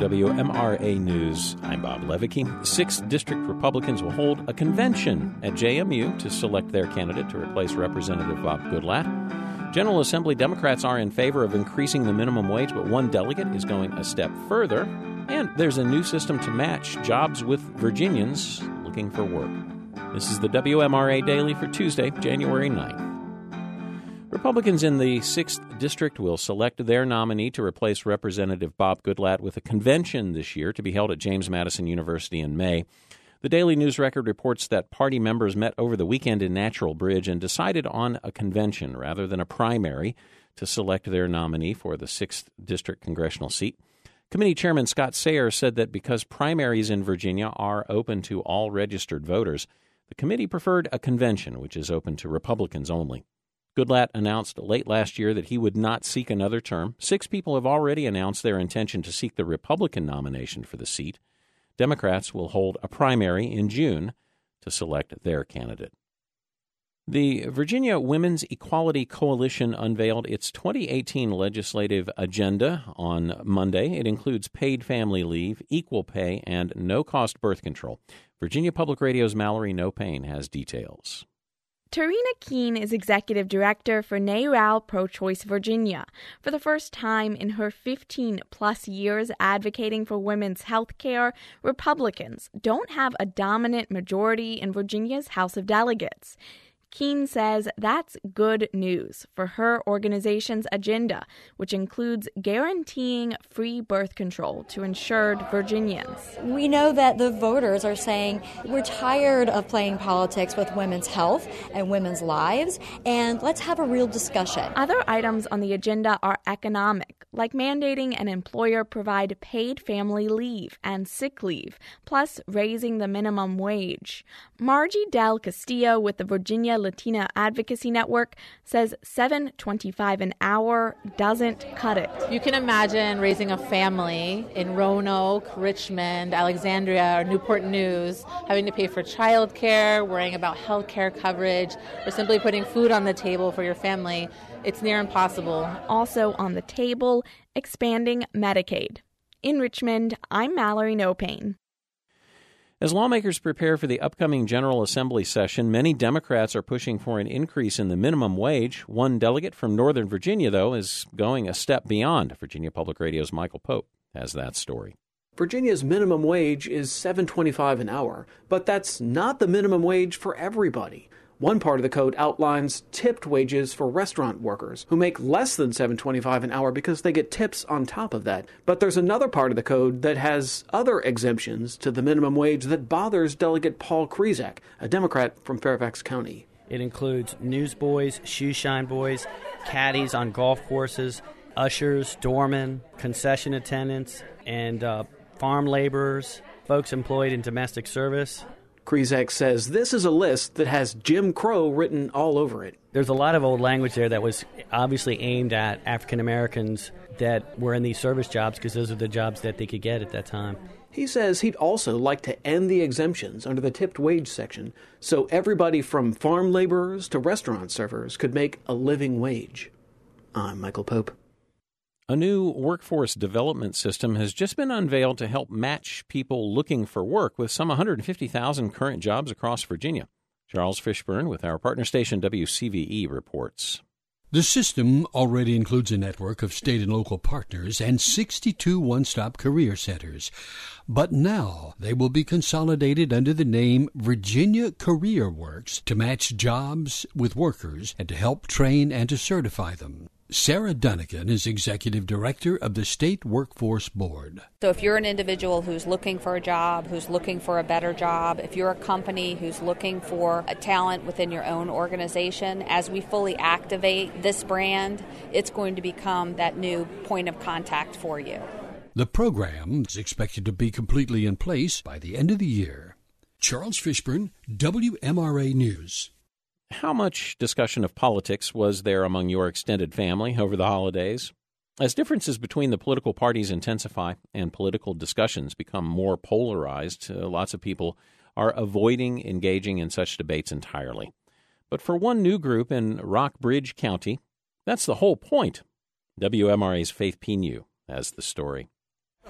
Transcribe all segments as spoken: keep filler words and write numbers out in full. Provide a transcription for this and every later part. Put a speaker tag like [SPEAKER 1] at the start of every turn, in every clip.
[SPEAKER 1] W M R A News. I'm Bob Levicki. Sixth District Republicans will hold a convention at J M U to select their candidate to replace Representative Bob Goodlatte. General Assembly Democrats are in favor of increasing the minimum wage, but one delegate is going a step further. And there's a new system to match jobs with Virginians looking for work. This is the W M R A Daily for Tuesday, January ninth. Republicans in the sixth District will select their nominee to replace Representative Bob Goodlatte with a convention this year to be held at James Madison University in May. The Daily News Record reports that party members met over the weekend in Natural Bridge and decided on a convention rather than a primary to select their nominee for the sixth District congressional seat. Committee Chairman Scott Sayer said that because primaries in Virginia are open to all registered voters, the committee preferred a convention, which is open to Republicans only. Goodlatte announced late last year that he would not seek another term. Six people have already announced their intention to seek the Republican nomination for the seat. Democrats will hold a primary in June to select their candidate. The Virginia Women's Equality Coalition unveiled its twenty eighteen legislative agenda on Monday. It includes paid family leave, equal pay, and no-cost birth control. Virginia Public Radio's Mallory No-Pain has details.
[SPEAKER 2] Tarina Keene is executive director for NARAL Pro-Choice Virginia. For the first time in her fifteen-plus years advocating for women's health care, Republicans don't have a dominant majority in Virginia's House of Delegates. Keene says that's good news for her organization's agenda, which includes guaranteeing free birth control to insured Virginians.
[SPEAKER 3] We know that the voters are saying we're tired of playing politics with women's health and women's lives, and let's have a real discussion.
[SPEAKER 2] Other items on the agenda are economic, like mandating an employer provide paid family leave and sick leave, plus raising the minimum wage. Margie Del Castillo with the Virginia Latina Advocacy Network says seven dollars and twenty-five cents an hour doesn't cut it.
[SPEAKER 4] You can imagine raising a family in Roanoke, Richmond, Alexandria, or Newport News, having to pay for child care, worrying about health care coverage, or simply putting food on the table for your family. It's near impossible.
[SPEAKER 2] Also on the table, expanding Medicaid. In Richmond, I'm Mallory No-Pain.
[SPEAKER 1] As lawmakers prepare for the upcoming General Assembly session, many Democrats are pushing for an increase in the minimum wage. One delegate from Northern Virginia, though, is going a step beyond. Virginia Public Radio's Michael Pope has that story.
[SPEAKER 5] Virginia's minimum wage is seven dollars and twenty-five cents an hour, but that's not the minimum wage for everybody. One part of the code outlines tipped wages for restaurant workers who make less than seven dollars and twenty-five cents an hour because they get tips on top of that. But there's another part of the code that has other exemptions to the minimum wage that bothers Delegate Paul Krizak, a Democrat from Fairfax County.
[SPEAKER 6] It includes newsboys, shoe shine boys, caddies on golf courses, ushers, doormen, concession attendants, and uh, farm laborers, folks employed in domestic service.
[SPEAKER 5] Krizak says this is a list that has Jim Crow written all over it.
[SPEAKER 6] There's a lot of old language there that was obviously aimed at African Americans that were in these service jobs because those are the jobs that they could get at that time.
[SPEAKER 5] He says he'd also like to end the exemptions under the tipped wage section so everybody from farm laborers to restaurant servers could make a living wage. I'm Michael Pope.
[SPEAKER 1] A new workforce development system has just been unveiled to help match people looking for work with some one hundred fifty thousand current jobs across Virginia. Charles Fishburne with our partner station W C V E reports.
[SPEAKER 7] The system already includes a network of state and local partners and sixty-two one-stop career centers. But now they will be consolidated under the name Virginia Career Works to match jobs with workers and to help train and to certify them. Sarah Dunnigan is Executive Director of the State Workforce Board.
[SPEAKER 8] So if you're an individual who's looking for a job, who's looking for a better job, if you're a company who's looking for a talent within your own organization, as we fully activate this brand, it's going to become that new point of contact for you.
[SPEAKER 7] The program is expected to be completely in place by the end of the year. Charles Fishburne, W M R A News.
[SPEAKER 1] How much discussion of politics was there among your extended family over the holidays? As differences between the political parties intensify and political discussions become more polarized, uh, lots of people are avoiding engaging in such debates entirely. But for one new group in Rockbridge County, that's the whole point. W M R A's Faith Pinu has the story.
[SPEAKER 9] Oh, really?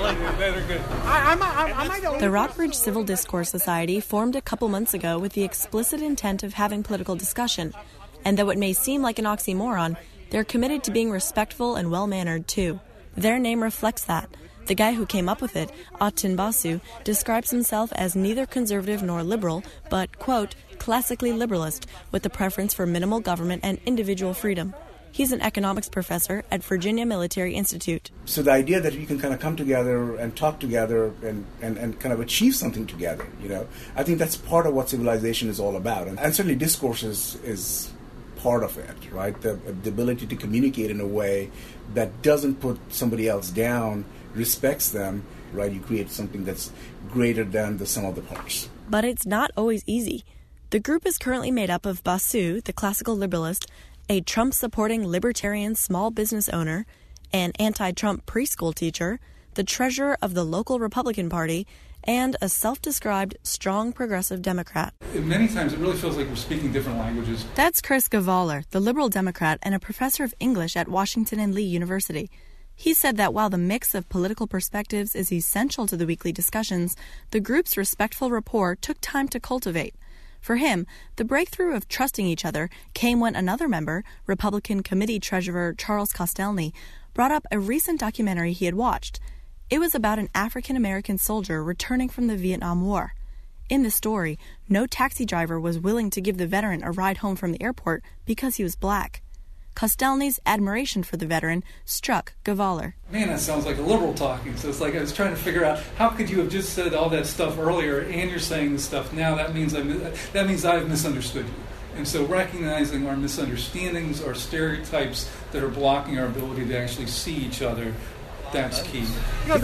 [SPEAKER 9] The Rockbridge Civil Discourse Society formed a couple months ago with the explicit intent of having political discussion. And though it may seem like an oxymoron, they're committed to being respectful and well-mannered, too. Their name reflects that. The guy who came up with it, Atin Basu, describes himself as neither conservative nor liberal, but, quote, classically liberalist, with a preference for minimal government and individual freedom. He's an economics professor at Virginia Military Institute.
[SPEAKER 10] So the idea that you can kind of come together and talk together and, and, and kind of achieve something together, you know, I think that's part of what civilization is all about. And, and certainly discourse is, is part of it, right? The, the ability to communicate in a way that doesn't put somebody else down, respects them, right? You create something that's greater than the sum of the parts.
[SPEAKER 9] But it's not always easy. The group is currently made up of Basu, the classical liberalist, a Trump-supporting libertarian small business owner, an anti-Trump preschool teacher, the treasurer of the local Republican Party, and a self-described strong progressive Democrat.
[SPEAKER 11] Many times it really feels like we're speaking different languages.
[SPEAKER 9] That's Chris Gavaler, the liberal Democrat and a professor of English at Washington and Lee University. He said that while the mix of political perspectives is essential to the weekly discussions, the group's respectful rapport took time to cultivate. For him, the breakthrough of trusting each other came when another member, Republican Committee Treasurer Charles Kostelny, brought up a recent documentary he had watched. It was about an African-American soldier returning from the Vietnam War. In the story, no taxi driver was willing to give the veteran a ride home from the airport because he was black. Kostelny's admiration for the veteran struck Gavaler.
[SPEAKER 11] Man, that sounds like a liberal talking. So it's like I was trying to figure out, how could you have just said all that stuff earlier and you're saying this stuff now? That means I that means I've misunderstood you. And so recognizing our misunderstandings, our stereotypes that are blocking our ability to actually see each other, that's key.
[SPEAKER 9] Since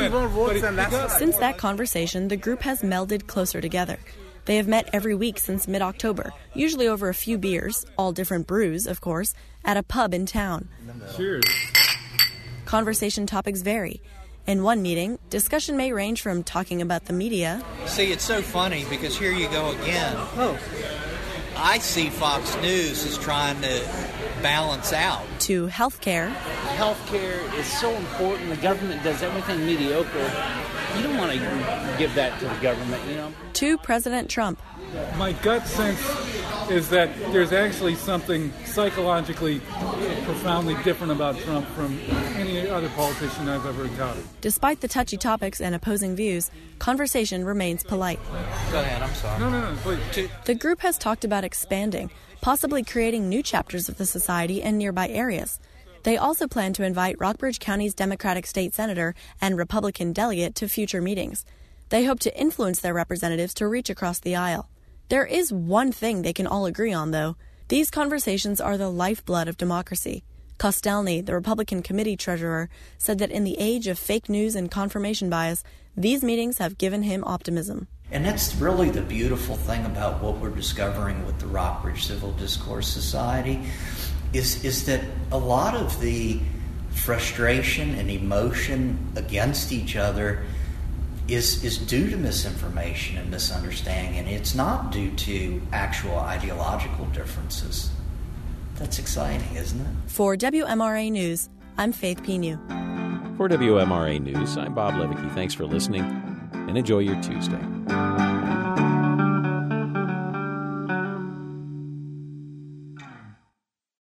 [SPEAKER 9] that conversation, the group has melded closer together. They have met every week since mid-October, usually over a few beers, all different brews, of course, at a pub in town.
[SPEAKER 11] Cheers.
[SPEAKER 9] Conversation topics vary. In one meeting, discussion may range from talking about the media.
[SPEAKER 12] See, it's so funny because here you go again. Oh. I see Fox News is trying to balance out.
[SPEAKER 9] To healthcare.
[SPEAKER 13] Healthcare is so important. The government does everything mediocre. You don't want to give that to the government, you know.
[SPEAKER 9] To President Trump.
[SPEAKER 11] My gut sense is that there's actually something psychologically profoundly different about Trump from any other politician I've ever encountered.
[SPEAKER 9] Despite the touchy topics and opposing views, conversation remains polite.
[SPEAKER 12] Go ahead, I'm sorry.
[SPEAKER 11] No, no, no, please.
[SPEAKER 9] The group has talked about expanding, possibly creating new chapters of the society in nearby areas. They also plan to invite Rockbridge County's Democratic state senator and Republican delegate to future meetings. They hope to influence their representatives to reach across the aisle. There is one thing they can all agree on, though. These conversations are the lifeblood of democracy. Kostelny, the Republican committee treasurer, said that in the age of fake news and confirmation bias, these meetings have given him optimism.
[SPEAKER 12] And that's really the beautiful thing about what we're discovering with the Rockbridge Civil Discourse Society is, is that a lot of the frustration and emotion against each other is is due to misinformation and misunderstanding, and it's not due to actual ideological differences. That's exciting, isn't it?
[SPEAKER 9] For W M R A News, I'm Faith Pinu.
[SPEAKER 1] For W M R A News, I'm Bob Levicki. Thanks for listening, and enjoy your Tuesday.